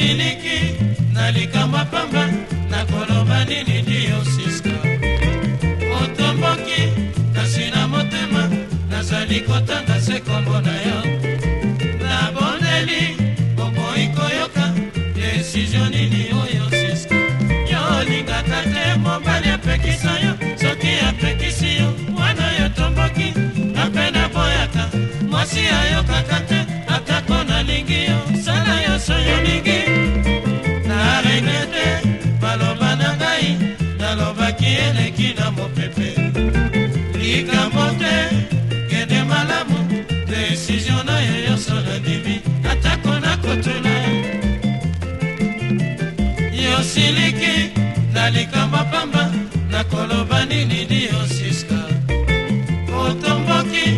Yosiliki nalikama pamba na koloba nini ndio siska otomboki kasina motema nazali kotanga se kombo na yo na bondeli boboyi koyoka desizio nini oyo siska yo lingaka te mobali apekisa yo soki apekisi yo mwana yo tomboki apena boyaka mwasi ayokaka te atako nalingi yo sala yo soyo lingi na regrete baloba na ngai nalobaki eleki na mopepe likambo te kende malamu desizio na yo nyonso nandimi atako nakotuna yosiliki nalikamba pamba nakoloba nini ndio siska otomboki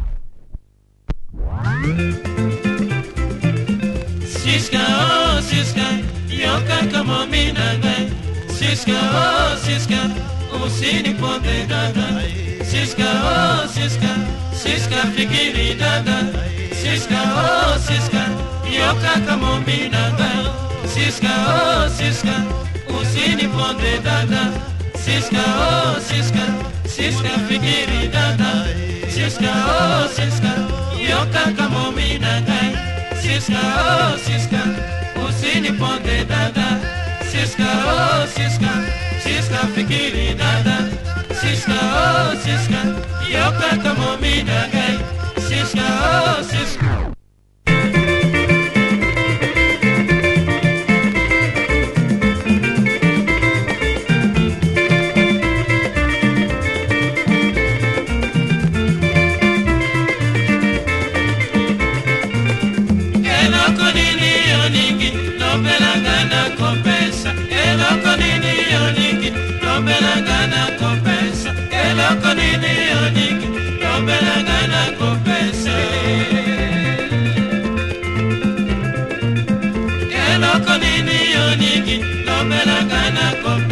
siska oh siska yokaka momi na ngai siska oh siska usini ponde dada siska oh siska siska fikiri dada siska oh siska yokaka momi na ngai siska oh siska usini ponde dada siska oh siska siska fikiri dada siska oh siska yokaka momi na ngai siska oh siska usini ponde dada siska oh siska siska fikiri dada siska oh siska yokaka momi na ngai siska oh siska Eloko nini yoniki, lobela gana kope